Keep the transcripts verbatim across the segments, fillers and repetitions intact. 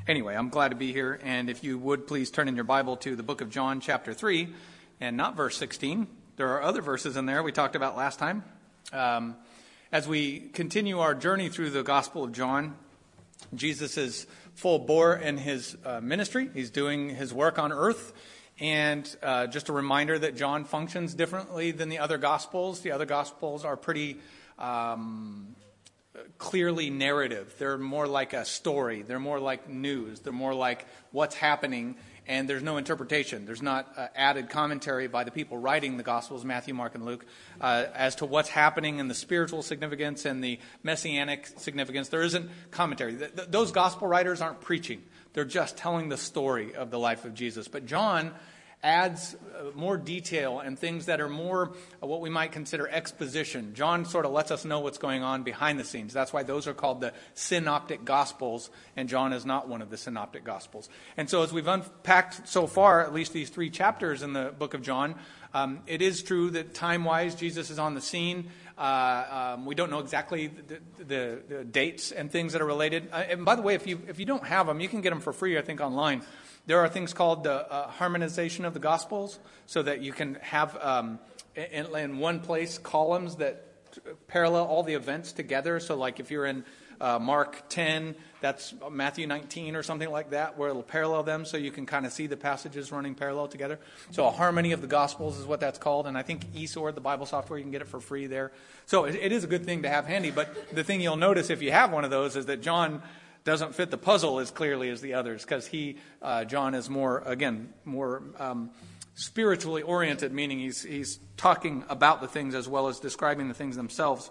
Anyway, I'm glad to be here, and if you would please turn in your Bible to the book of John, chapter three, and not verse sixteen. There are other verses in there we talked about last time. Um, as we continue our journey through the Gospel of John, Jesus is full bore in his uh, ministry. He's doing his work on earth. And uh, just a reminder that John functions differently than the other Gospels. The other Gospels are pretty um, clearly narrative. They're more like a story. They're more like news. They're more like what's happening, and there's no interpretation. There's not uh, added commentary by the people writing the Gospels, Matthew, Mark, and Luke, uh, as to what's happening and the spiritual significance and the messianic significance. There isn't commentary. Th- th- those Gospel writers aren't preaching. They're just telling the story of the life of Jesus. But John adds uh, more detail and things that are more uh, what we might consider exposition. John sort of lets us know what's going on behind the scenes. That's why those are called the synoptic gospels, and John is not one of the synoptic gospels. And so as we've unpacked so far, at least these three chapters in the book of John, um, it is true that time-wise Jesus is on the scene. Uh, um, we don't know exactly the, the, the dates and things that are related. Uh, and by the way, if you if you don't have them, you can get them for free, I think, online. There are things called the uh, harmonization of the Gospels, so that you can have um, in, in one place columns that parallel all the events together. So like if you're in uh, Mark ten, that's Matthew nineteen or something like that, where it'll parallel them so you can kind of see the passages running parallel together. So a harmony of the Gospels is what that's called. And I think eSword, the Bible software, you can get it for free there. So it, it is a good thing to have handy. But the thing you'll notice if you have one of those is that John doesn't fit the puzzle as clearly as the others, because he, uh, John is more, again, more um, spiritually oriented, meaning he's he's talking about the things as well as describing the things themselves.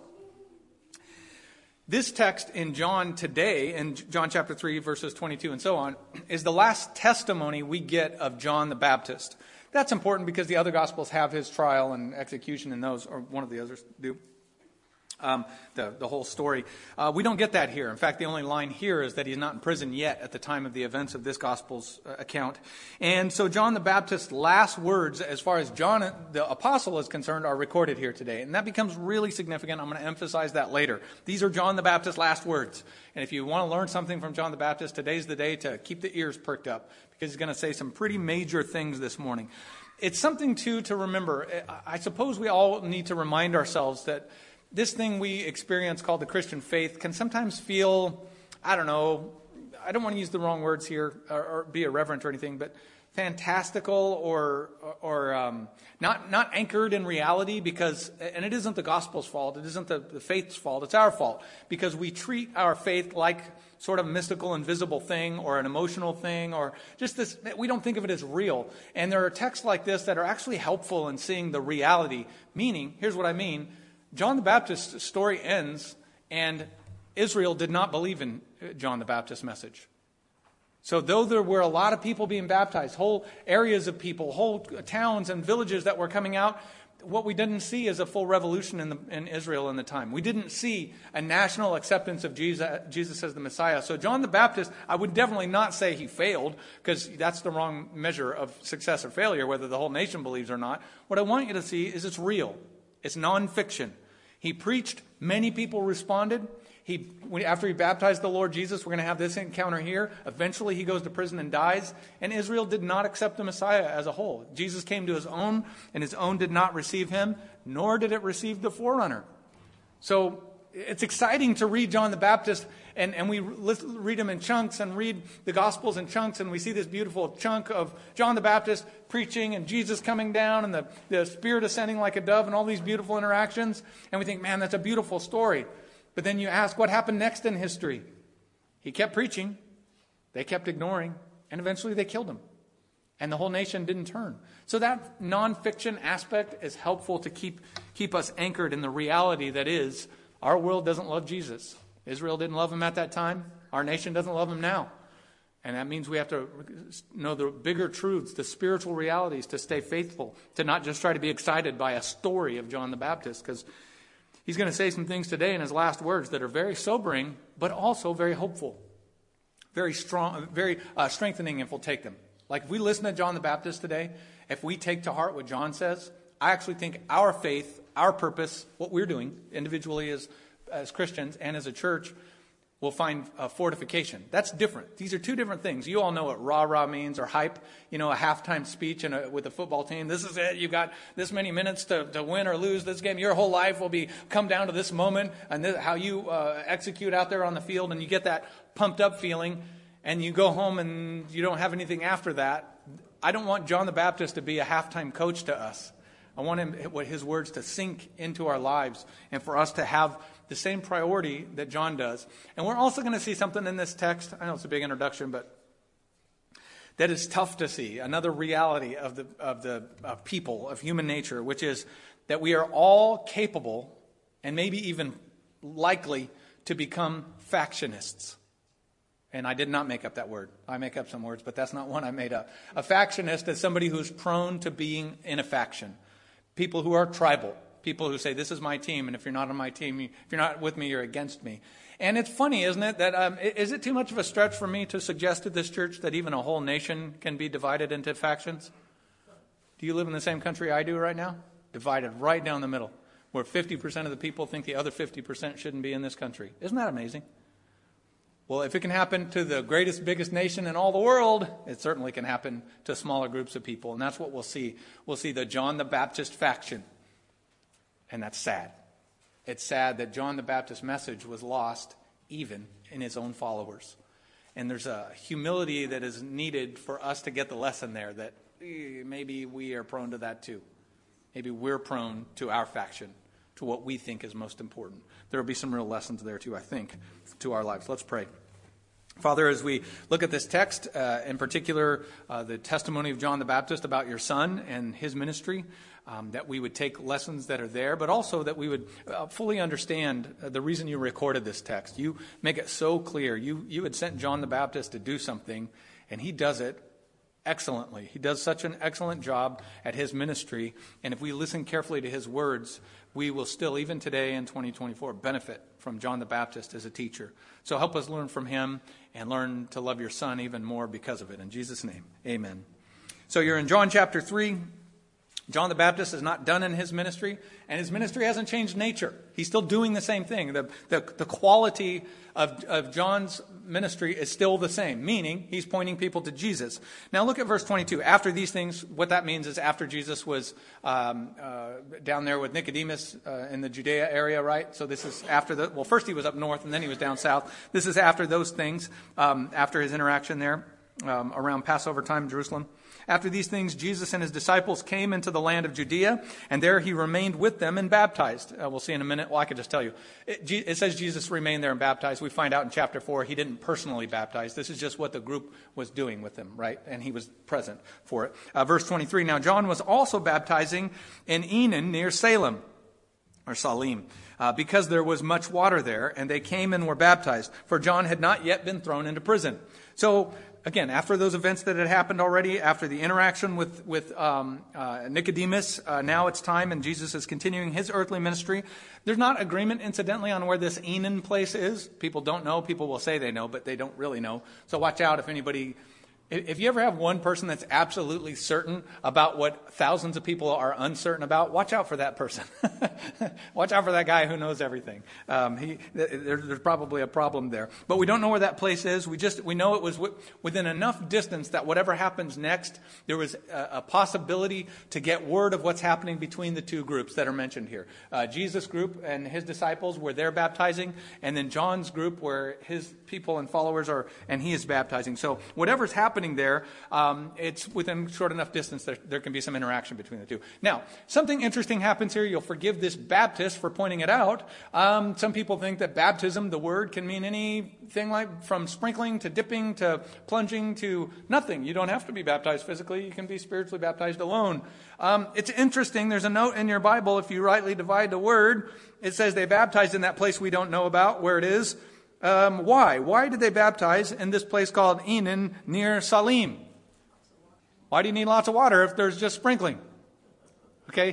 This text in John today, in John chapter three, verses twenty-two and so on, is the last testimony we get of John the Baptist. That's important because the other Gospels have his trial and execution in those, or one of the others do. Um, the, the whole story. Uh, we don't get that here. In fact, the only line here is that he's not in prison yet at the time of the events of this Gospel's uh, account. And so John the Baptist's last words, as far as John the Apostle is concerned, are recorded here today. And that becomes really significant. I'm going to emphasize that later. These are John the Baptist's last words. And if you want to learn something from John the Baptist, today's the day to keep the ears perked up, because he's going to say some pretty major things this morning. It's something, too, to remember. I suppose we all need to remind ourselves that this thing we experience called the Christian faith can sometimes feel, I don't know, I don't want to use the wrong words here or, or be irreverent or anything, but fantastical or or um, not not anchored in reality, because, and it isn't the gospel's fault, it isn't the, the faith's fault, it's our fault, because we treat our faith like sort of mystical, invisible thing or an emotional thing, or just this, we don't think of it as real. And there are texts like this that are actually helpful in seeing the reality, meaning, here's what I mean, John the Baptist's story ends, and Israel did not believe in John the Baptist's message. So though there were a lot of people being baptized, whole areas of people, whole towns and villages that were coming out, what we didn't see is a full revolution in, the, in Israel in the time. We didn't see a national acceptance of Jesus, Jesus as the Messiah. So John the Baptist, I would definitely not say he failed, because that's the wrong measure of success or failure, whether the whole nation believes or not. What I want you to see is it's real. It's nonfiction. He preached, many people responded. He, after he baptized the Lord Jesus, we're going to have this encounter here. Eventually he goes to prison and dies. And Israel did not accept the Messiah as a whole. Jesus came to his own, and his own did not receive him, nor did it receive the forerunner. So it's exciting to read John the Baptist, and, and we read him in chunks and read the Gospels in chunks, and we see this beautiful chunk of John the Baptist preaching and Jesus coming down and the, the Spirit ascending like a dove and all these beautiful interactions. And we think, man, that's a beautiful story. But then you ask, what happened next in history? He kept preaching. They kept ignoring. And eventually they killed him. And the whole nation didn't turn. So that nonfiction aspect is helpful to keep, keep us anchored in the reality that is, our world doesn't love Jesus. Israel didn't love him at that time. Our nation doesn't love him now. And that means we have to know the bigger truths, the spiritual realities, to stay faithful, to not just try to be excited by a story of John the Baptist, because he's going to say some things today in his last words that are very sobering, but also very hopeful, very strong, very uh, strengthening if we'll take them. Like if we listen to John the Baptist today, if we take to heart what John says, I actually think our faith, our purpose, what we're doing individually as, as Christians and as a church, will find uh, fortification. That's different. These are two different things. You all know what rah-rah means, or hype. You know, a halftime speech in a, with a football team. This is it. You got this many minutes to, to win or lose this game. Your whole life will be come down to this moment and this, how you uh, execute out there on the field, and you get that pumped up feeling, and you go home and you don't have anything after that. I don't want John the Baptist to be a halftime coach to us. I want him, his words to sink into our lives and for us to have the same priority that John does. And we're also going to see something in this text. I know it's a big introduction, but that is tough to see. Another reality of the of the of people, of human nature, which is that we are all capable and maybe even likely to become factionists. And I did not make up that word. I make up some words, but that's not one I made up. A factionist is somebody who's prone to being in a faction. People who are tribal. People who say, this is my team, and if you're not on my team, if you're not with me, you're against me. And it's funny, isn't it, that um, is it too much of a stretch for me to suggest to this church that even a whole nation can be divided into factions? Do you live in the same country I do right now? Divided right down the middle, where fifty percent of the people think the other fifty percent shouldn't be in this country. Isn't that amazing? Well, if it can happen to the greatest, biggest nation in all the world, it certainly can happen to smaller groups of people. And that's what we'll see. We'll see the John the Baptist faction. And that's sad. It's sad that John the Baptist's message was lost even in his own followers. And there's a humility that is needed for us to get the lesson there, that maybe we are prone to that too. Maybe we're prone to our faction, to what we think is most important. There will be some real lessons there too, I think, to our lives. Let's pray. Father, as we look at this text, uh, in particular, uh, the testimony of John the Baptist about your son and his ministry, um, that we would take lessons that are there, but also that we would uh, fully understand uh, the reason you recorded this text. You make it so clear. You, you had sent John the Baptist to do something, and he does it excellently. He does such an excellent job at his ministry, and if we listen carefully to his words, we will still, even today in twenty twenty-four, benefit from John the Baptist as a teacher. So help us learn from him and learn to love your son even more because of it. In Jesus' name, amen. So you're in John chapter three. John the Baptist is not done in his ministry, and his ministry hasn't changed nature. He's still doing the same thing. The, the, the quality of, of John's ministry is still the same, meaning he's pointing people to Jesus. Now look at verse twenty-two. After these things, what that means is after Jesus was um, uh, down there with Nicodemus uh, in the Judea area, right? So this is after the, well, first he was up north and then he was down south. This is after those things, um, after his interaction there um, around Passover time in Jerusalem. After these things, Jesus and his disciples came into the land of Judea, and there he remained with them and baptized. Uh, we'll see in a minute. Well, I could just tell you. It, it says Jesus remained there and baptized. We find out in chapter four he didn't personally baptize. This is just what the group was doing with him, right? And he was present for it. Uh, verse twenty-three, now John was also baptizing in Enon near Salem, or Salim, uh, because there was much water there, and they came and were baptized, for John had not yet been thrown into prison. So, again, after those events that had happened already, after the interaction with, with um, uh, Nicodemus, uh, now it's time, and Jesus is continuing his earthly ministry. There's not agreement, incidentally, on where this Enon place is. People don't know. People will say they know, but they don't really know. So watch out if anybody... If you ever have one person that's absolutely certain about what thousands of people are uncertain about, watch out for that person. Watch out for that guy who knows everything. Um, he, there, there's probably a problem there. But we don't know where that place is. We just we know it was w- within enough distance that whatever happens next, there was a, a possibility to get word of what's happening between the two groups that are mentioned here. Uh, Jesus' group and his disciples were there baptizing, and then John's group where his people and followers are, and he is baptizing. So whatever's happening there, um, it's within short enough distance that there can be some interaction between the two. Now, something interesting happens here. You'll forgive this Baptist for pointing it out. Um, some people think that baptism, the word, can mean anything like from sprinkling to dipping to plunging to nothing. You don't have to be baptized physically. You can be spiritually baptized alone. Um, it's interesting. There's a note in your Bible, if you rightly divide the word, it says they baptized in that place we don't know about where it is. Um, why? Why did they baptize in this place called Enon near Salim? Why do you need lots of water if there's just sprinkling? Okay,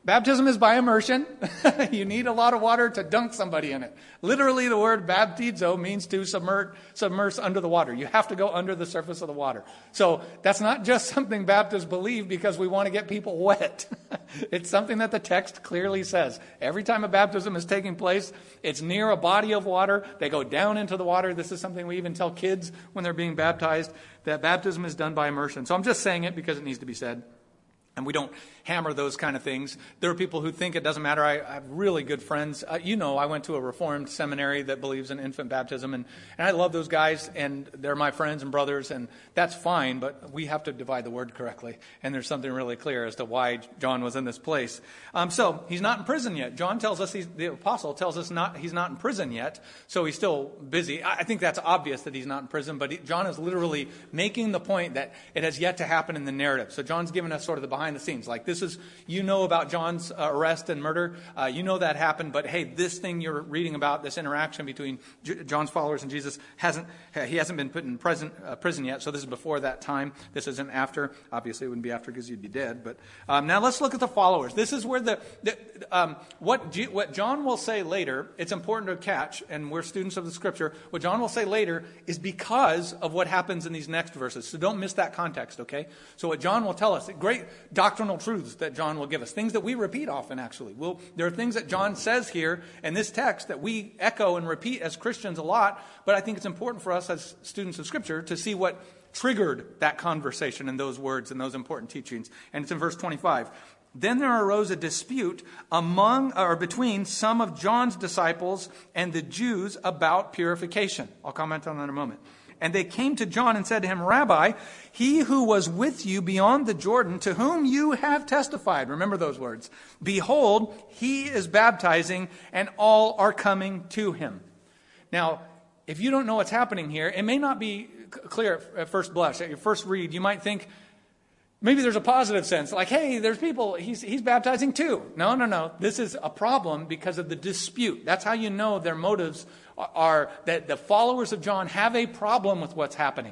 Baptism is by immersion. You need a lot of water to dunk somebody in it. Literally, the word baptizo means to submerge, submerge under the water. You have to go under the surface of the water. So that's not just something Baptists believe because we want to get people wet. It's something that the text clearly says. Every time a baptism is taking place, it's near a body of water. They go down into the water. This is something we even tell kids when they're being baptized, that baptism is done by immersion. So I'm just saying it because it needs to be said. And we don't hammer those kind of things. There are people who think it doesn't matter. I, I have really good friends. Uh, you know, I went to a Reformed seminary that believes in infant baptism, and, and I love those guys, and they're my friends and brothers, and that's fine, but we have to divide the word correctly. And there's something really clear as to why John was in this place. Um, so he's not in prison yet. John tells us, he's, the apostle tells us not he's not in prison yet, so he's still busy. I, I think that's obvious that he's not in prison, but he, John is literally making the point that it has yet to happen in the narrative. So John's giving us sort of the behind the scenes. Like, this is, you know about John's uh, arrest and murder. Uh, you know that happened, but hey, this thing you're reading about, this interaction between J- John's followers and Jesus, hasn't he hasn't been put in prison, uh, prison yet. So this is before that time. This isn't after. Obviously, it wouldn't be after because you'd be dead. But um, now let's look at the followers. This is where the, the um, what G- what John will say later. It's important to catch, and we're students of the Scripture. What John will say later is because of what happens in these next verses. So don't miss that context. Okay. So what John will tell us, great doctrinal truths that John will give us, things that we repeat often, actually. We'll, there are things that John says here in this text that we echo and repeat as Christians a lot, but I think it's important for us as students of Scripture to see what triggered that conversation and those words and those important teachings. And it's in verse twenty-five. Then there arose a dispute among or between some of John's disciples and the Jews about purification. I'll comment on that in a moment. And they came to John and said to him, Rabbi, he who was with you beyond the Jordan, to whom you have testified. Remember those words. Behold, he is baptizing, and all are coming to him. Now, if you don't know what's happening here, it may not be clear at first blush. At your first read, you might think, maybe there's a positive sense, like, hey, there's people, he's, he's baptizing too. No, no, no. This is a problem because of the dispute. That's how you know their motives are, are that the followers of John have a problem with what's happening.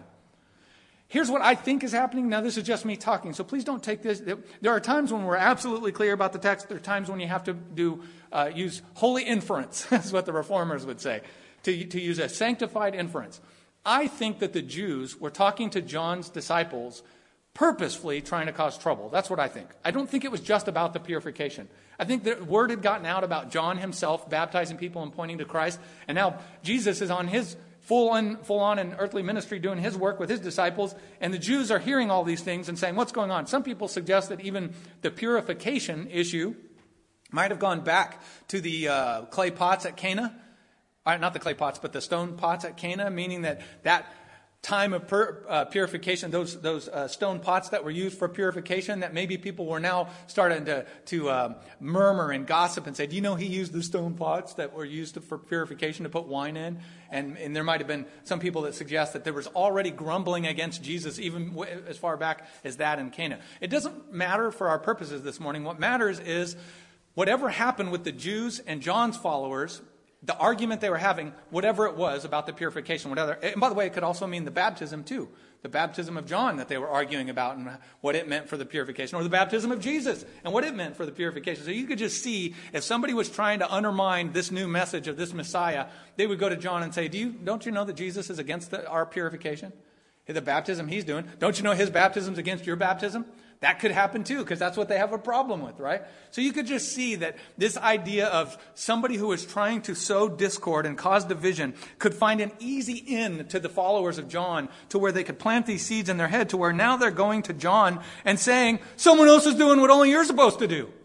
Here's what I think is happening. Now, this is just me talking, so please don't take this. There are times when we're absolutely clear about the text. There are times when you have to do uh, use holy inference, is what the reformers would say, to, to use a sanctified inference. I think that the Jews were talking to John's disciples purposefully trying to cause trouble. That's what I think. I don't think it was just about the purification. I think the word had gotten out about John himself baptizing people and pointing to Christ. And now Jesus is on his full on, full on and earthly ministry doing his work with his disciples. And the Jews are hearing all these things and saying, what's going on? Some people suggest that even the purification issue might have gone back to the uh, clay pots at Cana. Uh, not the clay pots, but the stone pots at Cana, meaning that that time of pur- uh, purification, those those uh, stone pots that were used for purification, that maybe people were now starting to to uh, murmur and gossip and say, do you know he used the stone pots that were used to, for purification to put wine in? And, and there might have been some people that suggest that there was already grumbling against Jesus even w- as far back as that in Cana. It doesn't matter for our purposes this morning. What matters is whatever happened with the Jews and John's followers, the argument they were having, whatever it was about the purification, whatever. And by the way, it could also mean the baptism too. The baptism of John that they were arguing about and what it meant for the purification. Or the baptism of Jesus and what it meant for the purification. So you could just see if somebody was trying to undermine this new message of this Messiah, they would go to John and say, Do you, don't you know that Jesus is against the, our purification? The baptism he's doing. Don't you know his baptism's against your baptism? That could happen too, because that's what they have a problem with, right? So you could just see that this idea of somebody who is trying to sow discord and cause division could find an easy in to the followers of John, to where they could plant these seeds in their head, to where now they're going to John and saying, someone else is doing what only you're supposed to do.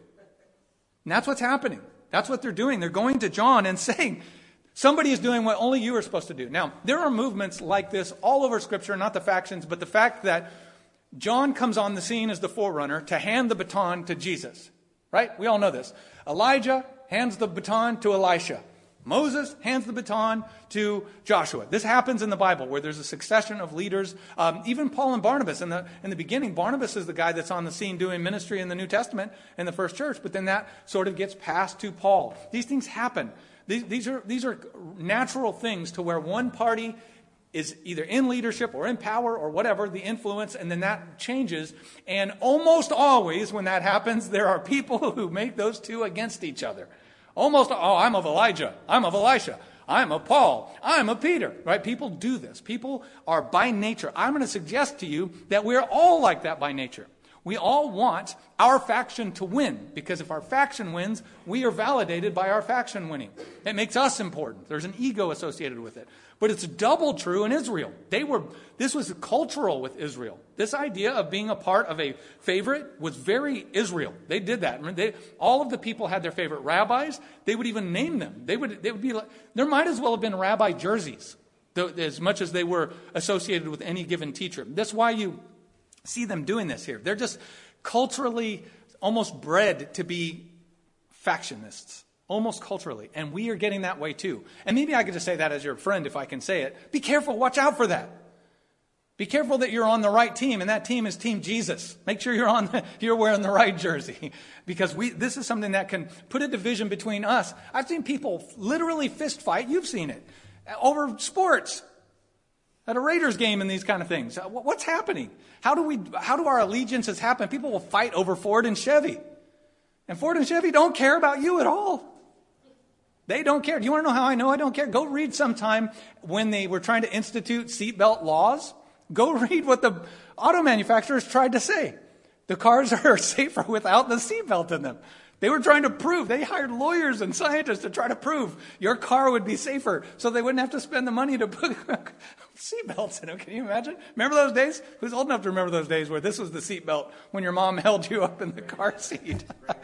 And that's what's happening. That's what they're doing. They're going to John and saying, somebody is doing what only you are supposed to do. Now, there are movements like this all over Scripture, not the factions, but the fact that John comes on the scene as the forerunner to hand the baton to Jesus, right? We all know this. Elijah hands the baton to Elisha. Moses hands the baton to Joshua. This happens in the Bible where there's a succession of leaders. Um, even Paul and Barnabas, in the, in the beginning, Barnabas is the guy that's on the scene doing ministry in the New Testament in the first church, but then that sort of gets passed to Paul. These things happen. These, these are, these are natural things to where one party is either in leadership or in power or whatever, the influence, and then that changes. And almost always when that happens, there are people who make those two against each other. Almost, oh, I'm of Elijah, I'm of Elisha, I'm of Paul, I'm of Peter, right? People do this. People are by nature. I'm going to suggest to you that we're all like that by nature. We all want our faction to win, because if our faction wins, we are validated by our faction winning. It makes us important. There's an ego associated with it. But it's double true in Israel. They were, this was cultural with Israel. This idea of being a part of a favorite was very Israel. They did that. They, all of the people had their favorite rabbis. They would even name them. They would, they would be like, there might as well have been rabbi jerseys, though, as much as they were associated with any given teacher. That's why you see them doing this here. They're just culturally almost bred to be factionists. Almost culturally. And we are getting that way too. And maybe I could just say that as your friend if I can say it. Be careful. Watch out for that. Be careful that you're on the right team, and that team is Team Jesus. Make sure you're on the, you're wearing the right jersey, because we this is something that can put a division between us. I've seen people literally fist fight. You've seen it over sports at a Raiders game and these kind of things. What's happening? How do we? How do our allegiances happen? People will fight over Ford and Chevy, and Ford and Chevy don't care about you at all. They don't care. Do you want to know how I know I don't care? Go read sometime when they were trying to institute seatbelt laws. Go read what the auto manufacturers tried to say. The cars are safer without the seatbelt in them. They were trying to prove. They hired lawyers and scientists to try to prove your car would be safer so they wouldn't have to spend the money to put seatbelts in them. Can you imagine? Remember those days? Who's old enough to remember those days where this was the seatbelt when your mom held you up in the car seat?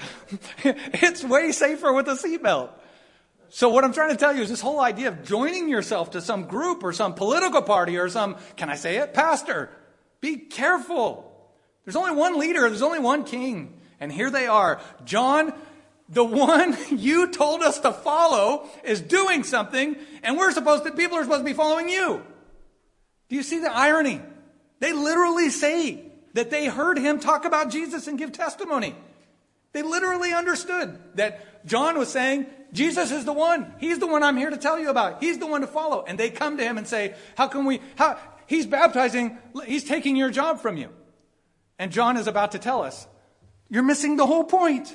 It's way safer with a seatbelt. So what I'm trying to tell you is this whole idea of joining yourself to some group or some political party or some, can I say it, pastor. Be careful. There's only one leader. There's only one king. And here they are. John, the one you told us to follow, is doing something, and we're supposed to, people are supposed to be following you. Do you see the irony? They literally say that they heard him talk about Jesus and give testimony. They literally understood that John was saying, Jesus is the one. He's the one I'm here to tell you about. He's the one to follow. And they come to him and say, how can we, how, he's baptizing, he's taking your job from you. And John is about to tell us, you're missing the whole point.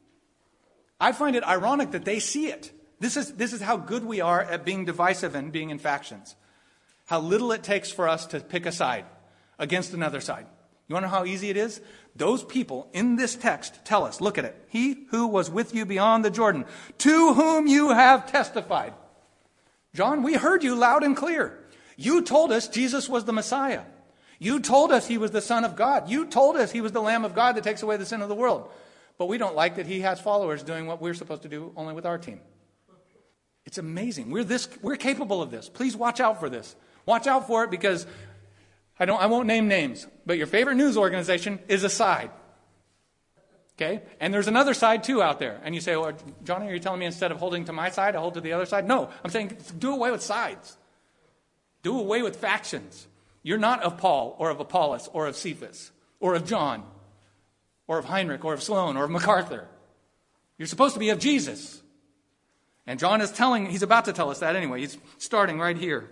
I find it ironic that they see it. This is, this is how good we are at being divisive and being in factions. How little it takes for us to pick a side against another side. You want to know how easy it is? Those people in this text tell us, look at it. He who was with you beyond the Jordan, to whom you have testified. John, we heard you loud and clear. You told us Jesus was the Messiah. You told us he was the Son of God. You told us he was the Lamb of God that takes away the sin of the world. But we don't like that he has followers doing what we're supposed to do only with our team. It's amazing. We're this, we're capable of this. Please watch out for this. Watch out for it, because I don't, I won't name names, but your favorite news organization is a side. Okay? And there's another side too out there. And you say, well, Johnny, are you telling me instead of holding to my side, I hold to the other side? No, I'm saying do away with sides. Do away with factions. You're not of Paul or of Apollos or of Cephas or of John or of Heinrich or of Sloan or of MacArthur. You're supposed to be of Jesus. And John is telling, he's about to tell us that anyway. He's starting right here.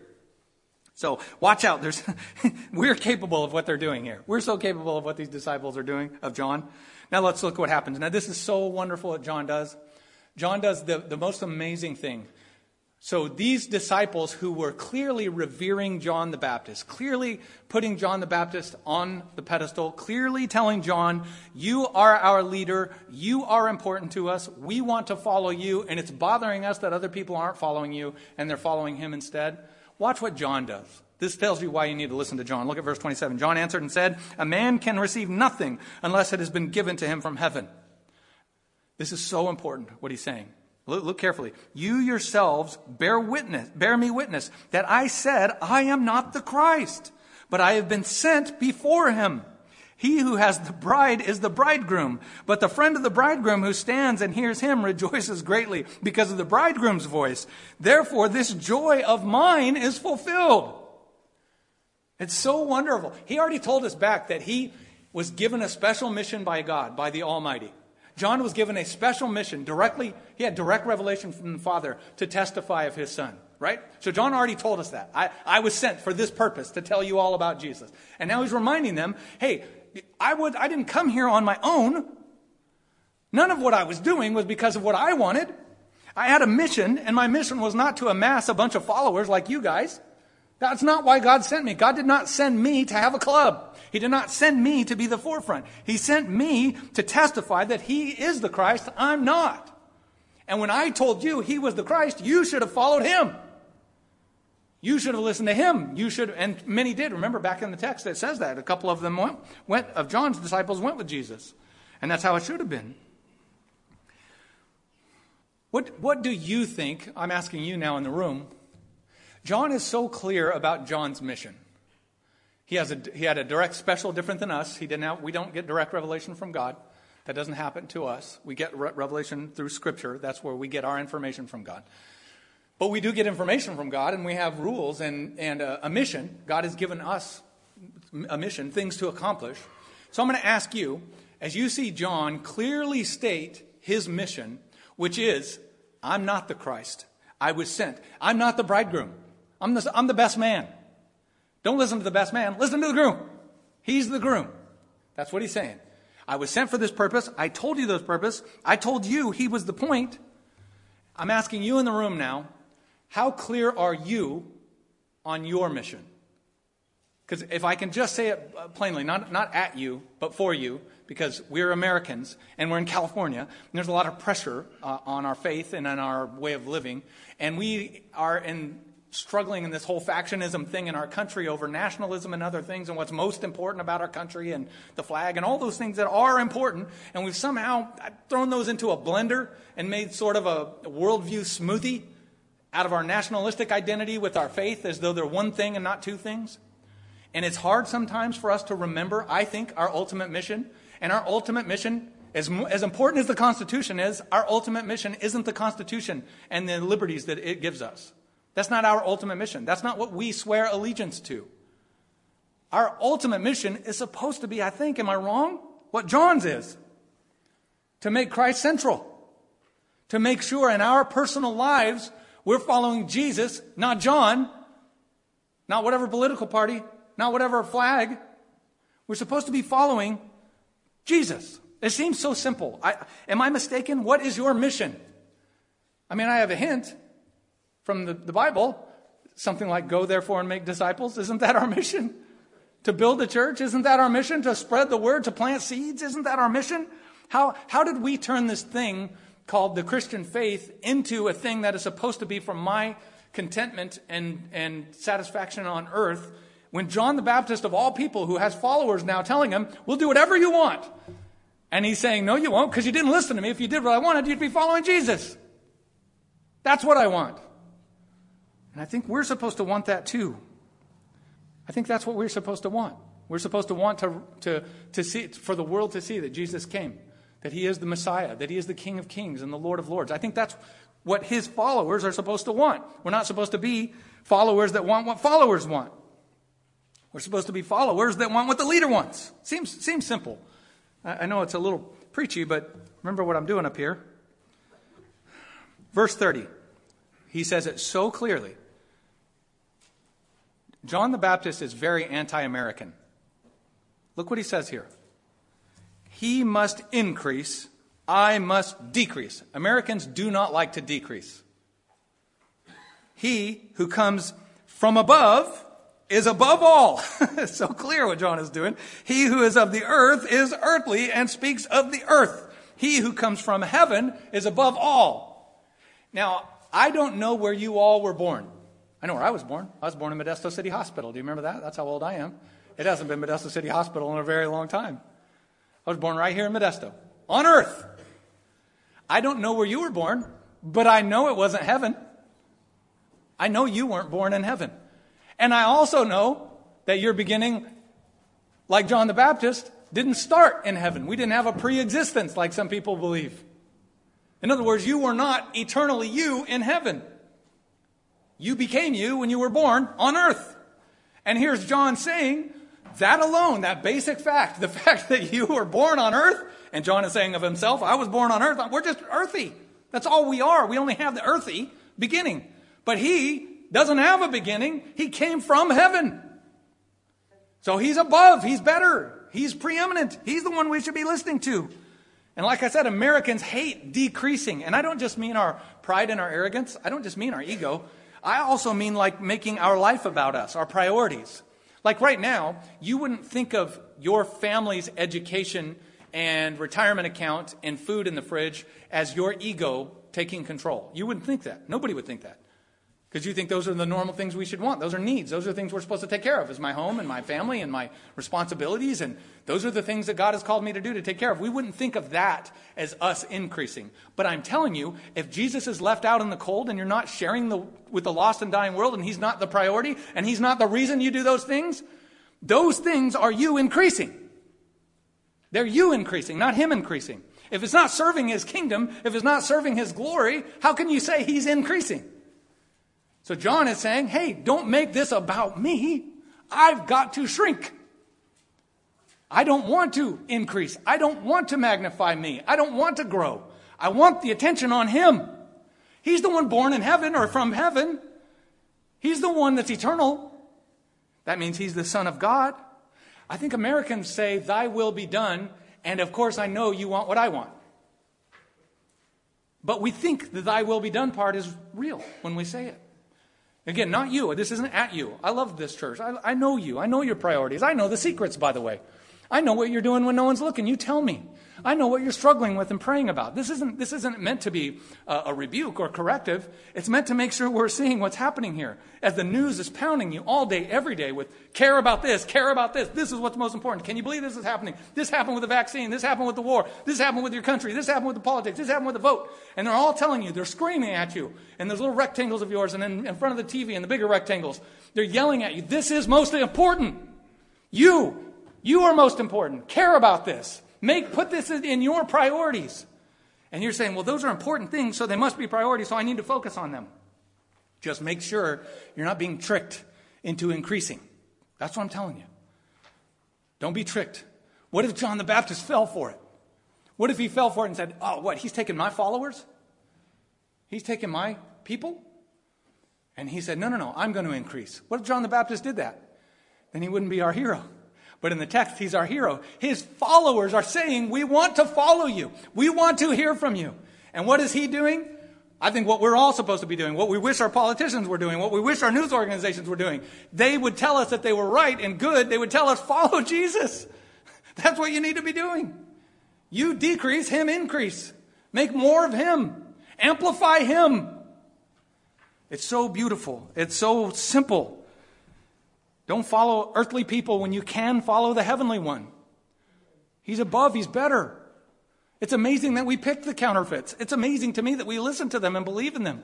So watch out. There's, we're capable of what they're doing here. We're so capable of what these disciples are doing of John. Now let's look what happens. Now this is so wonderful what John does. John does the, the most amazing thing. So these disciples who were clearly revering John the Baptist, clearly putting John the Baptist on the pedestal, clearly telling John, you are our leader, you are important to us, we want to follow you, and it's bothering us that other people aren't following you and they're following him instead. Watch what John does. This tells you why you need to listen to John. Look at verse twenty-seven. John answered and said, a man can receive nothing unless it has been given to him from heaven. This is so important, what he's saying. Look, look carefully. You yourselves bear witness, bear me witness that I said, I am not the Christ, but I have been sent before him. He who has the bride is the bridegroom, but the friend of the bridegroom who stands and hears him rejoices greatly because of the bridegroom's voice. Therefore, this joy of mine is fulfilled. It's so wonderful. He already told us back that he was given a special mission by God, by the Almighty. John was given a special mission directly. He had direct revelation from the Father to testify of his Son. right? So John already told us that. I, I was sent for this purpose, to tell you all about Jesus. And now he's reminding them, hey, I would I didn't come here on my own. None of what I was doing was because of what I wanted. I had a mission, and my mission was not to amass a bunch of followers like you guys. That's not why God sent me. God did not send me to have a club. He did not send me to be the forefront. He sent me to testify that he is the Christ. I'm not. And when I told you he was the Christ, you should have followed him. You should have listened to him. You should, and many did. Remember back in the text it says that. A couple of them went, went of John's disciples went with Jesus. And that's how it should have been. What, what do you think, I'm asking you now in the room, John is so clear about John's mission. He has a, he had a direct special different than us. He didn't have, we don't get direct revelation from God. That doesn't happen to us. We get re- revelation through Scripture. That's where we get our information from God. But we do get information from God, and we have rules and, and a, a mission. God has given us a mission, things to accomplish. So I'm going to ask you, as you see John clearly state his mission, which is, I'm not the Christ. I was sent. I'm not the bridegroom. I'm the, I'm the best man. Don't listen to the best man. Listen to the groom. He's the groom. That's what he's saying. I was sent for this purpose. I told you this purpose. I told you he was the point. I'm asking you in the room now, how clear are you on your mission? Because if I can just say it plainly, not, not at you, but for you, because we're Americans and we're in California, and there's a lot of pressure uh, on our faith and on our way of living, and we are in struggling in this whole factionism thing in our country over nationalism and other things and what's most important about our country and the flag and all those things that are important, and we've somehow thrown those into a blender and made sort of a worldview smoothie out of our nationalistic identity with our faith as though they're one thing and not two things. And it's hard sometimes for us to remember, I think, our ultimate mission. And our ultimate mission, as, as important as the Constitution is, our ultimate mission isn't the Constitution and the liberties that it gives us. That's not our ultimate mission. That's not what we swear allegiance to. Our ultimate mission is supposed to be, I think, am I wrong? What John's is. To make Christ central. To make sure in our personal lives we're following Jesus, not John, not whatever political party, not whatever flag. We're supposed to be following Jesus. It seems so simple. I, am I mistaken? What is your mission? I mean, I have a hint from the, the Bible. Something like, go therefore and make disciples. Isn't that our mission? To build a church? Isn't that our mission? To spread the word? To plant seeds? Isn't that our mission? How, how did we turn this thing called the Christian faith into a thing that is supposed to be for my contentment and, and satisfaction on earth, when John the Baptist, of all people, who has followers now telling him, we'll do whatever you want. And he's saying, no, you won't, because you didn't listen to me. If you did what I wanted, you'd be following Jesus. That's what I want. And I think we're supposed to want that too. I think that's what we're supposed to want. We're supposed to want to, to, to see, for the world to see that Jesus came, that he is the Messiah, that he is the King of Kings and the Lord of Lords. I think that's what his followers are supposed to want. We're not supposed to be followers that want what followers want. We're supposed to be followers that want what the leader wants. Seems, seems simple. I, I know it's a little preachy, but remember what I'm doing up here. Verse thirty. He says it so clearly. John the Baptist is very anti-American. Look what he says here. He must increase, I must decrease. Americans do not like to decrease. He who comes from above is above all. It's so clear what John is doing. He who is of the earth is earthly and speaks of the earth. He who comes from heaven is above all. Now, I don't know where you all were born. I know where I was born. I was born in Modesto City Hospital. Do you remember that? That's how old I am. It hasn't been Modesto City Hospital in a very long time. I was born right here in Modesto, on earth. I don't know where you were born, but I know it wasn't heaven. I know you weren't born in heaven. And I also know that your beginning, like John the Baptist, didn't start in heaven. We didn't have a pre-existence like some people believe. In other words, you were not eternally you in heaven. You became you when you were born on earth. And here's John saying that alone, that basic fact, the fact that you were born on earth, and John is saying of himself, I was born on earth. We're just earthy. That's all we are. We only have the earthy beginning. But he doesn't have a beginning. He came from heaven. So he's above. He's better. He's preeminent. He's the one we should be listening to. And like I said, Americans hate decreasing. And I don't just mean our pride and our arrogance. I don't just mean our ego. I also mean like making our life about us, our priorities. Like right now, you wouldn't think of your family's education and retirement account and food in the fridge as your ego taking control. You wouldn't think that. Nobody would think that. Because you think those are the normal things we should want. Those are needs. Those are things we're supposed to take care of, is my home and my family and my responsibilities. And those are the things that God has called me to do, to take care of. We wouldn't think of that as us increasing. But I'm telling you, if Jesus is left out in the cold and you're not sharing the, with the lost and dying world, and he's not the priority, and he's not the reason you do those things, those things are you increasing. They're you increasing, not him increasing. If it's not serving his kingdom, if it's not serving his glory, how can you say he's increasing? So John is saying, hey, don't make this about me. I've got to shrink. I don't want to increase. I don't want to magnify me. I don't want to grow. I want the attention on him. He's the one born in heaven or from heaven. He's the one that's eternal. That means he's the Son of God. I think Americans say, thy will be done. And of course, I know you want what I want. But we think the thy will be done part is real when we say it. Again, not you. This isn't at you. I love this church. I, I know you. I know your priorities. I know the secrets, by the way. I know what you're doing when no one's looking. You tell me. I know what you're struggling with and praying about. This isn't, this isn't meant to be a, a rebuke or corrective. It's meant to make sure we're seeing what's happening here. As the news is pounding you all day, every day with care about this, care about this. This is what's most important. Can you believe this is happening? This happened with the vaccine. This happened with the war. This happened with your country. This happened with the politics. This happened with the vote. And they're all telling you. They're screaming at you. And those little rectangles of yours and in, in front of the T V and the bigger rectangles. They're yelling at you. This is most important. You. You are most important. Care about this. Make, put this in your priorities. And you're saying, well, those are important things, so they must be priorities, so I need to focus on them. Just make sure you're not being tricked into increasing. That's what I'm telling you. Don't be tricked. What if John the Baptist fell for it? What if he fell for it and said, oh, what, he's taking my followers? He's taking my people? And he said, no, no, no, I'm going to increase. What if John the Baptist did that? Then he wouldn't be our hero. But in the text, he's our hero. His followers are saying, we want to follow you. We want to hear from you. And what is he doing? I think what we're all supposed to be doing, what we wish our politicians were doing, what we wish our news organizations were doing. They would tell us that they were right and good. They would tell us, follow Jesus. That's what you need to be doing. You decrease, him increase. Make more of him. Amplify him. It's so beautiful. It's so simple. Don't follow earthly people when you can follow the heavenly one. He's above. He's better. It's amazing that we pick the counterfeits. It's amazing to me that we listen to them and believe in them.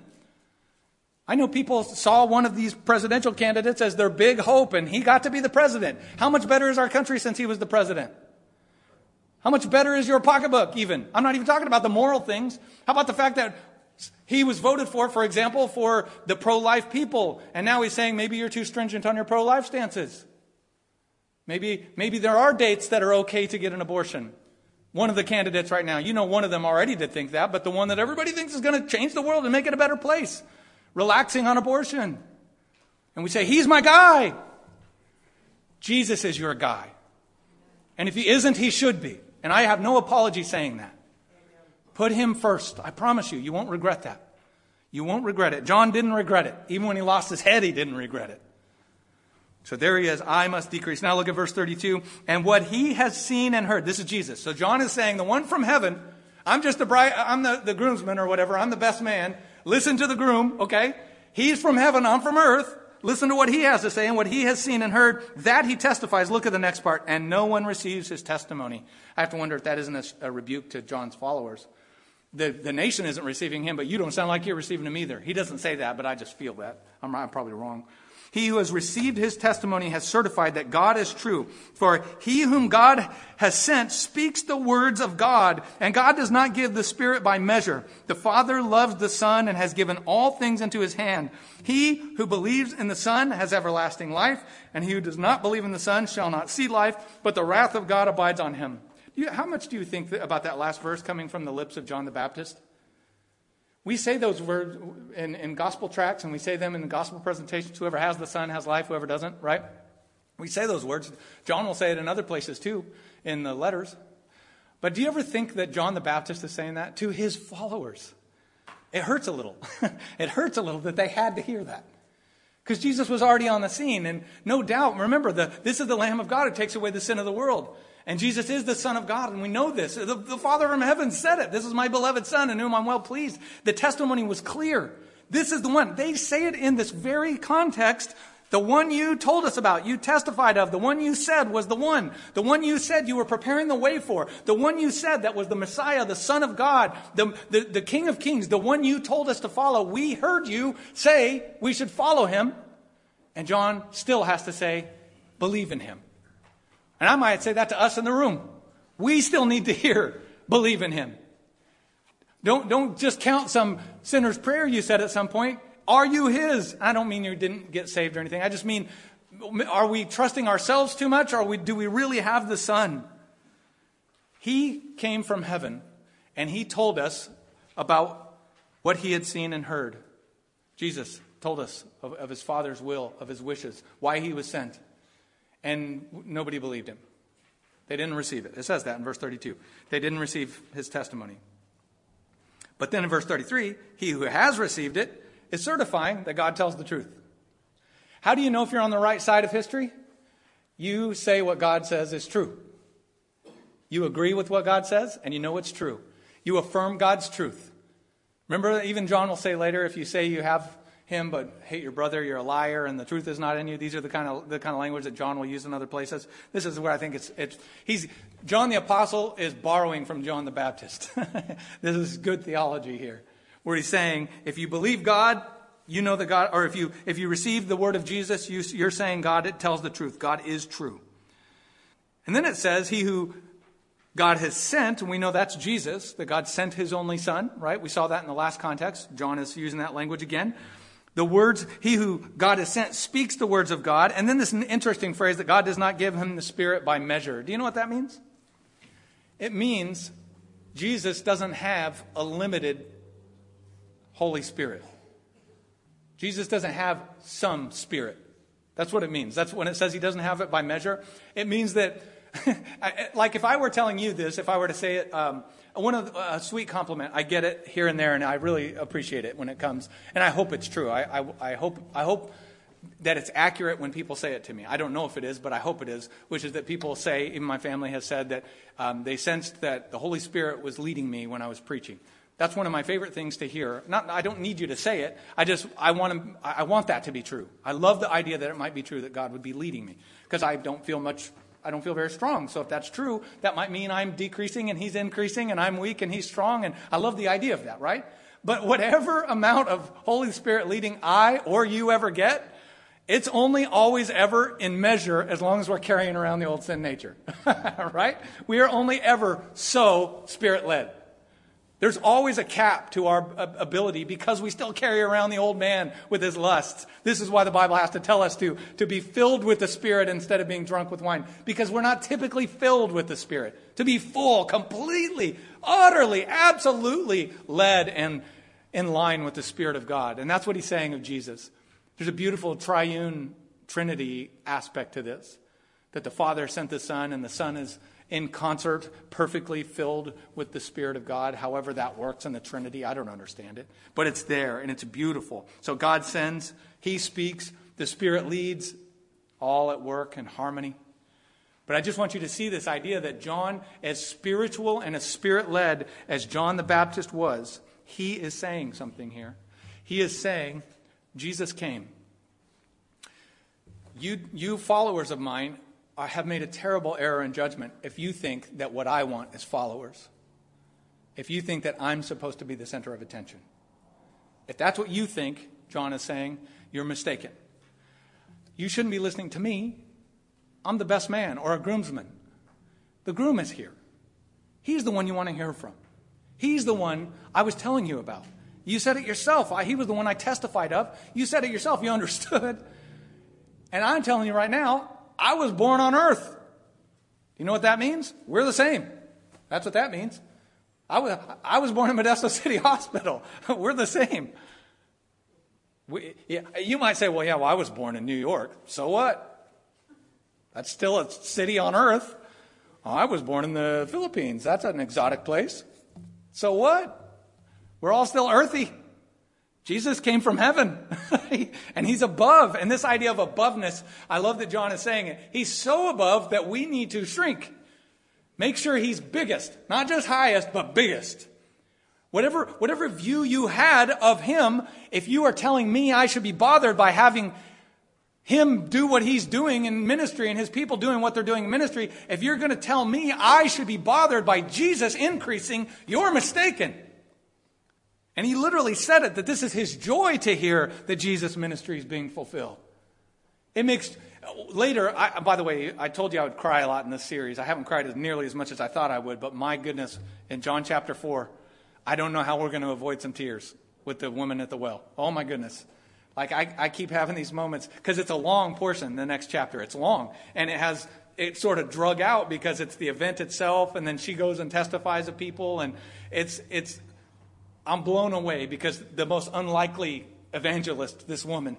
I know people saw one of these presidential candidates as their big hope, and he got to be the president. How much better is our country since he was the president? How much better is your pocketbook even? I'm not even talking about the moral things. How about the fact that he was voted for, for example, for the pro-life people. And now he's saying maybe you're too stringent on your pro-life stances. Maybe, maybe there are dates that are okay to get an abortion. One of the candidates right now, you know one of them already did think that, but the one that everybody thinks is going to change the world and make it a better place. Relaxing on abortion. And we say, he's my guy. Jesus is your guy. And if he isn't, he should be. And I have no apology saying that. Put him first. I promise you, you won't regret that. You won't regret it. John didn't regret it. Even when he lost his head, he didn't regret it. So there he is. I must decrease. Now look at verse thirty-two. And what he has seen and heard. This is Jesus. So John is saying, the one from heaven, I'm just the bride, I'm the, the groomsman or whatever. I'm the best man. Listen to the groom, okay? He's from heaven. I'm from earth. Listen to what he has to say and what he has seen and heard. That he testifies. Look at the next part. And no one receives his testimony. I have to wonder if that isn't a, a rebuke to John's followers. The, the nation isn't receiving him, but you don't sound like you're receiving him either. He doesn't say that, but I just feel that. I'm, I'm probably wrong. He who has received his testimony has certified that God is true. For he whom God has sent speaks the words of God, and God does not give the Spirit by measure. The Father loves the Son and has given all things into his hand. He who believes in the Son has everlasting life, and he who does not believe in the Son shall not see life, but the wrath of God abides on him. You, how much do you think that, about that last verse coming from the lips of John the Baptist? We say those words in, in gospel tracts, and we say them in the gospel presentations. Whoever has the Son has life, whoever doesn't, right? We say those words. John will say it in other places too, in the letters. But do you ever think that John the Baptist is saying that to his followers? It hurts a little. It hurts a little that they had to hear that. Because Jesus was already on the scene. And no doubt, remember, the, this is the Lamb of God who takes away the sin of the world. And Jesus is the Son of God, and we know this. The, the Father from heaven said it. This is my beloved Son, in whom I'm well pleased. The testimony was clear. This is the one. They say it in this very context. The one you told us about, you testified of, the one you said was the one. The one you said you were preparing the way for. The one you said that was the Messiah, the Son of God, the, the, the King of Kings, the one you told us to follow. We heard you say we should follow him. And John still has to say, believe in him. And I might say that to us in the room. We still need to hear, believe in him. Don't, don't just count some sinner's prayer you said at some point. Are you his? I don't mean you didn't get saved or anything. I just mean, are we trusting ourselves too much? Or we, do we really have the Son? He came from heaven, and he told us about what he had seen and heard. Jesus told us of, of his Father's will, of his wishes, why he was sent. And nobody believed him. They didn't receive it. It says that in verse thirty-two. They didn't receive his testimony. But then in verse thirty-three, he who has received it is certifying that God tells the truth. How do you know if you're on the right side of history? You say what God says is true. You agree with what God says, and you know it's true. You affirm God's truth. Remember, even John will say later, if you say you have him but hate your brother, you're a liar, and the truth is not in you. These are the kind of the kind of language that John will use in other places. This is where I think it's it's he's John the Apostle is borrowing from John the Baptist. This is good theology here, where he's saying, if you believe God, you know that God, or if you if you receive the word of Jesus, you, you're saying God, it tells the truth. God is true. And then it says, he who God has sent, and we know that's Jesus, that God sent his only Son, right? We saw that in the last context. John is using that language again. The words, he who God has sent speaks the words of God. And then this interesting phrase that God does not give him the Spirit by measure. Do you know what that means? It means Jesus doesn't have a limited Holy Spirit. Jesus doesn't have some Spirit. That's what it means. That's when it says he doesn't have it by measure. It means that, like if I were telling you this, if I were to say it, um, one of the, a sweet compliment, I get it here and there, and I really appreciate it when it comes. And I hope it's true. I, I, I hope I hope that it's accurate when people say it to me. I don't know if it is, but I hope it is, which is that people say, even my family has said that um, they sensed that the Holy Spirit was leading me when I was preaching. That's one of my favorite things to hear. Not, I don't need you to say it. I just, I want to, I want that to be true. I love the idea that it might be true that God would be leading me, because I don't feel much, I don't feel very strong. So if that's true, that might mean I'm decreasing and he's increasing, and I'm weak and he's strong. And I love the idea of that, right? But whatever amount of Holy Spirit leading I or you ever get, it's only always ever in measure as long as we're carrying around the old sin nature, right? We are only ever so Spirit-led. There's always a cap to our ability because we still carry around the old man with his lusts. This is why the Bible has to tell us to, to be filled with the Spirit instead of being drunk with wine. Because we're not typically filled with the Spirit. To be full, completely, utterly, absolutely led and in line with the Spirit of God. And that's what he's saying of Jesus. There's a beautiful triune Trinity aspect to this. That the Father sent the Son, and the Son is in concert, perfectly filled with the Spirit of God. However that works in the Trinity, I don't understand it. But it's there, and it's beautiful. So God sends, he speaks, the Spirit leads, all at work in harmony. But I just want you to see this idea that John, as spiritual and as Spirit-led as John the Baptist was, he is saying something here. He is saying, Jesus came. You, you followers of mine have made a terrible error in judgment if you think that what I want is followers. If you think that I'm supposed to be the center of attention. If that's what you think, John is saying, you're mistaken. You shouldn't be listening to me. I'm the best man or a groomsman. The groom is here. He's the one you want to hear from. He's the one I was telling you about. You said it yourself. I, he was the one I testified of. You said it yourself. You understood. And I'm telling you right now, I was born on earth. You know what that means? We're the same. That's what that means. I was, I was born in Modesto City Hospital. We're the same. We, yeah, you might say, well, yeah, well, I was born in New York. So what? That's still a city on earth. Oh, I was born in the Philippines. That's an exotic place. So what? We're all still earthy. Jesus came from heaven, and he's above. And this idea of aboveness, I love that John is saying it. He's so above that we need to shrink. Make sure he's biggest, not just highest, but biggest. Whatever, whatever view you had of him, if you are telling me I should be bothered by having him do what he's doing in ministry and his people doing what they're doing in ministry, if you're going to tell me I should be bothered by Jesus increasing, you're mistaken. And he literally said it, that this is his joy to hear that Jesus' ministry is being fulfilled. It makes... Later, I, by the way, I told you I would cry a lot in this series. I haven't cried as nearly as much as I thought I would, but my goodness, in John chapter four, I don't know how we're going to avoid some tears with the woman at the well. Oh my goodness. Like I, I keep having these moments, because it's a long portion, the next chapter. It's long, and it has... It's sort of drug out because it's the event itself, and then she goes and testifies to people, and it's it's. I'm blown away because the most unlikely evangelist, this woman,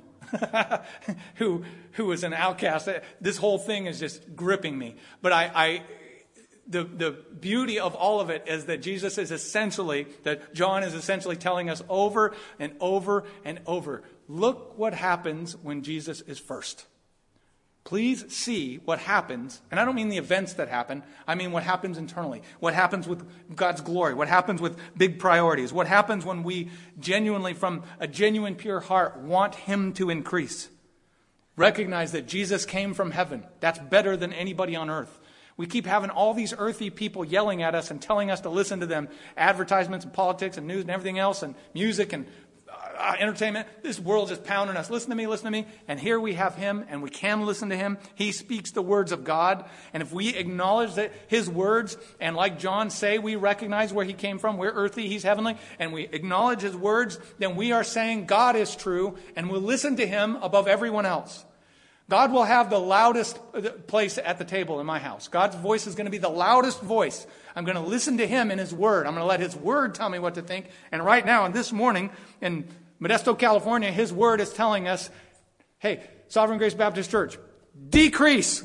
who who was an outcast, this whole thing is just gripping me. But I, I the the beauty of all of it is that Jesus is essentially, that John is essentially telling us over and over and over, look what happens when Jesus is first. Please see what happens, and I don't mean the events that happen, I mean what happens internally, what happens with God's glory, what happens with big priorities, what happens when we genuinely, from a genuine pure heart, want him to increase. Recognize that Jesus came from heaven. That's better than anybody on earth. We keep having all these earthy people yelling at us and telling us to listen to them, advertisements and politics and news and everything else and music and Uh, entertainment. This world is pounding us. Listen to me, listen to me. And here we have him, and we can listen to him. He speaks the words of God. And if we acknowledge that his words, and like John say, we recognize where he came from. We're earthly, he's heavenly. And we acknowledge his words, then we are saying God is true, and we'll listen to him above everyone else. God will have the loudest place at the table in my house. God's voice is going to be the loudest voice. I'm going to listen to him in his word. I'm going to let his word tell me what to think. And right now, and this morning, in Modesto, California, his word is telling us, hey, Sovereign Grace Baptist Church, decrease.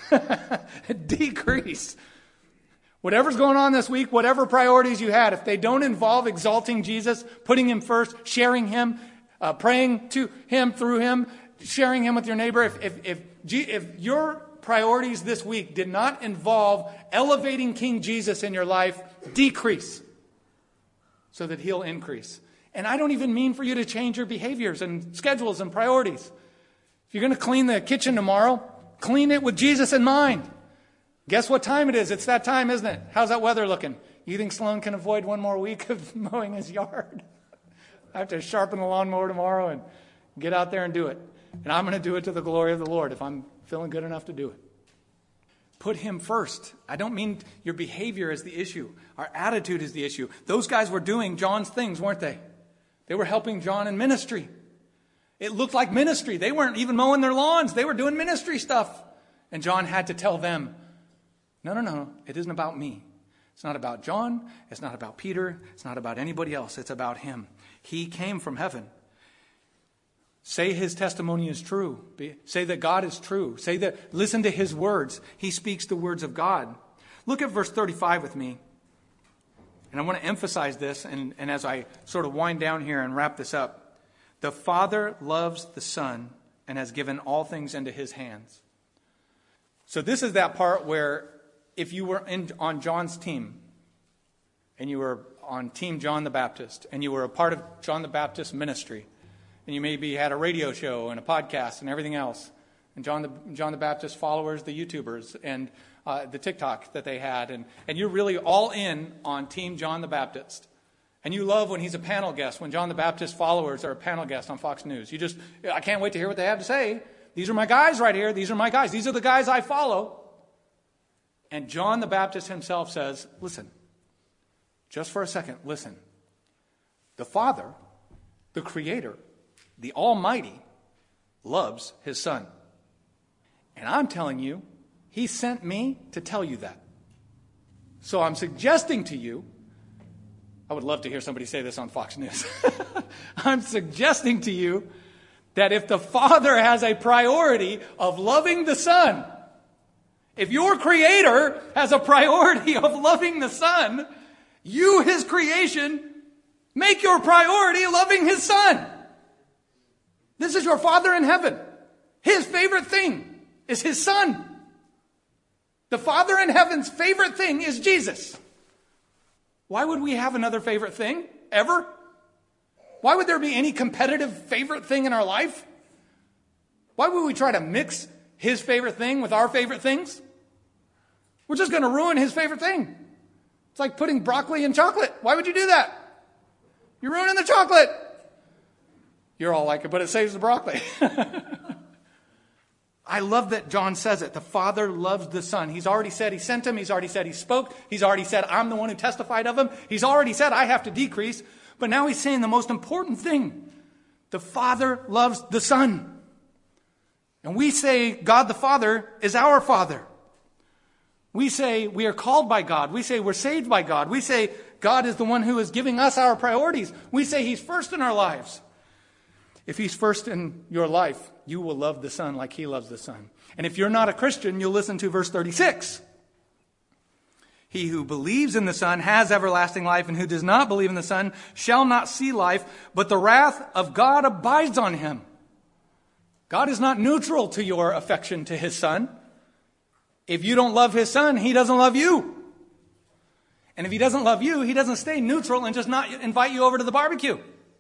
Decrease. Whatever's going on this week, whatever priorities you had, if they don't involve exalting Jesus, putting him first, sharing him, uh, praying to him through him, sharing him with your neighbor, if, if, if, if your priorities this week did not involve elevating King Jesus in your life, decrease so that he'll increase. And I don't even mean for you to change your behaviors and schedules and priorities. If you're going to clean the kitchen tomorrow, clean it with Jesus in mind. Guess what time it is? It's that time, isn't it? How's that weather looking? You think Sloan can avoid one more week of mowing his yard? I have to sharpen the lawnmower tomorrow and get out there and do it. And I'm going to do it to the glory of the Lord if I'm feeling good enough to do it. Put him first. I don't mean your behavior is the issue. Our attitude is the issue. Those guys were doing John's things, weren't they? They were helping John in ministry. It looked like ministry. They weren't even mowing their lawns. They were doing ministry stuff. And John had to tell them, no, no, no, it isn't about me. It's not about John. It's not about Peter. It's not about anybody else. It's about him. He came from heaven. Say his testimony is true. Say that God is true. Say that, listen to his words. He speaks the words of God. Look at verse thirty-five with me. And I want to emphasize this, and, and as I sort of wind down here and wrap this up. The Father loves the Son and has given all things into his hands. So this is that part where if you were in, on John's team, and you were on Team John the Baptist, and you were a part of John the Baptist ministry, and you maybe had a radio show and a podcast and everything else, and John the, John the Baptist followers, the YouTubers, and Uh, the TikTok that they had, and, and you're really all in on Team John the Baptist. And you love when he's a panel guest, when John the Baptist followers are a panel guest on Fox News. You just, I can't wait to hear what they have to say. These are my guys right here. These are my guys. These are the guys I follow. And John the Baptist himself says, listen, just for a second, listen. The Father, the Creator, the Almighty, loves his Son. And I'm telling you, he sent me to tell you that. So I'm suggesting to you I would love to hear somebody say this on Fox News. I'm suggesting to you that if the Father has a priority of loving the Son, if your Creator has a priority of loving the Son, you, His creation, make your priority loving His Son. This is your Father in heaven. His favorite thing is His Son. The Father in heaven's favorite thing is Jesus. Why would we have another favorite thing, ever? Why would there be any competitive favorite thing in our life? Why would we try to mix His favorite thing with our favorite things? We're just going to ruin His favorite thing. It's like putting broccoli in chocolate. Why would you do that? You're ruining the chocolate. You're all like it, but it saves the broccoli. I love that John says it. The Father loves the Son. He's already said He sent Him. He's already said He spoke. He's already said, I'm the one who testified of Him. He's already said, I have to decrease. But now He's saying the most important thing. The Father loves the Son. And we say God the Father is our Father. We say we are called by God. We say we're saved by God. We say God is the one who is giving us our priorities. We say He's first in our lives. If He's first in your life, you will love the Son like He loves the Son. And if you're not a Christian, you'll listen to verse thirty-six. He who believes in the Son has everlasting life, and who does not believe in the Son shall not see life, but the wrath of God abides on him. God is not neutral to your affection to His Son. If you don't love His Son, He doesn't love you. And if He doesn't love you, He doesn't stay neutral and just not invite you over to the barbecue.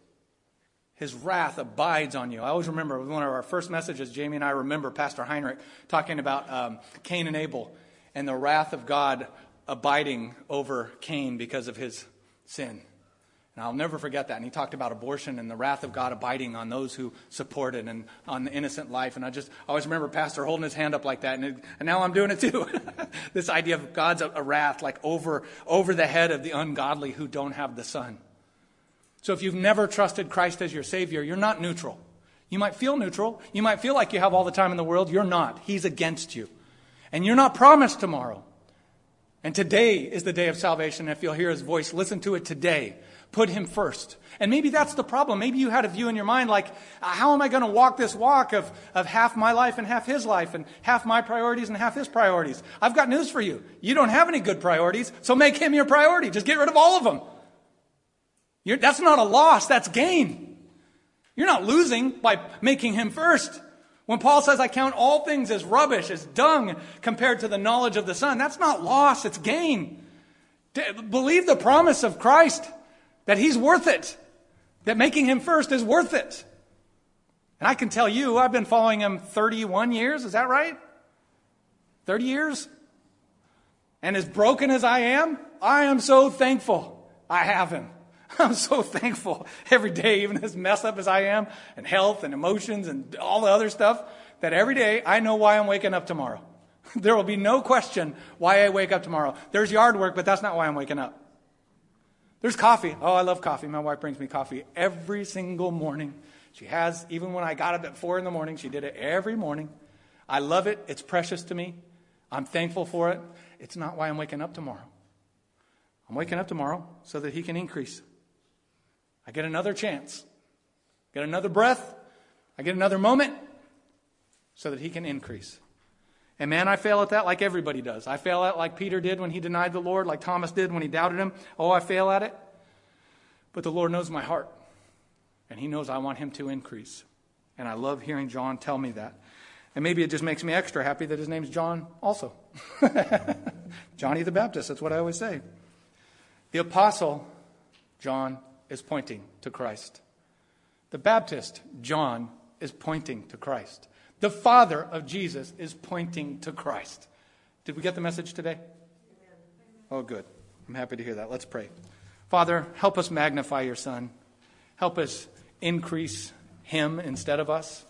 His wrath abides on you. I always remember one of our first messages, Jamie and I remember Pastor Heinrich talking about um, Cain and Abel and the wrath of God abiding over Cain because of his sin. And I'll never forget that. And he talked about abortion and the wrath of God abiding on those who support it and on the innocent life. And I just I always remember Pastor holding his hand up like that. And, it, and now I'm doing it too. This idea of God's a, a wrath like over, over the head of the ungodly who don't have the Son. So if you've never trusted Christ as your Savior, you're not neutral. You might feel neutral. You might feel like you have all the time in the world. You're not. He's against you. And you're not promised tomorrow. And today is the day of salvation. If you'll hear His voice, listen to it today. Put Him first. And maybe that's the problem. Maybe you had a view in your mind like, how am I going to walk this walk of, of half my life and half His life and half my priorities and half His priorities? I've got news for you. You don't have any good priorities, so make Him your priority. Just get rid of all of them. You're, that's not a loss, that's gain. You're not losing by making Him first. When Paul says, I count all things as rubbish, as dung, compared to the knowledge of the Son, that's not loss, it's gain. To believe the promise of Christ, that He's worth it, that making Him first is worth it. And I can tell you, I've been following Him thirty-one years, is that right? thirty years? And as broken as I am, I am so thankful I have Him. I'm so thankful every day, even as messed up as I am, and health and emotions and all the other stuff, that every day I know why I'm waking up tomorrow. There will be no question why I wake up tomorrow. There's yard work, but that's not why I'm waking up. There's coffee. Oh, I love coffee. My wife brings me coffee every single morning. She has, even when I got up at four in the morning, she did it every morning. I love it. It's precious to me. I'm thankful for it. It's not why I'm waking up tomorrow. I'm waking up tomorrow so that He can increase. I get another chance. Get another breath. I get another moment so that He can increase. And man, I fail at that like everybody does. I fail at it like Peter did when he denied the Lord, like Thomas did when he doubted Him. Oh, I fail at it. But the Lord knows my heart. And He knows I want Him to increase. And I love hearing John tell me that. And maybe it just makes me extra happy that his name's John also. Johnny the Baptist, that's what I always say. The apostle, John, is pointing to Christ. The Baptist, John, is pointing to Christ. The Father of Jesus is pointing to Christ. Did we get the message today? Oh, good. I'm happy to hear that. Let's pray. Father, help us magnify Your Son. Help us increase Him instead of us.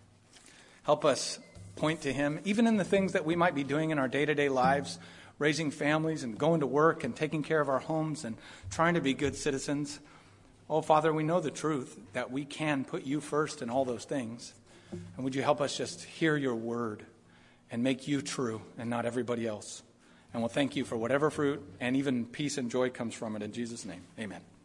Help us point to Him, even in the things that we might be doing in our day-to-day lives, raising families and going to work and taking care of our homes and trying to be good citizens. Oh, Father, we know the truth that we can put You first in all those things. And would You help us just hear Your word and make You true and not everybody else. And we'll thank you for whatever fruit and even peace and joy comes from it in Jesus' name. Amen.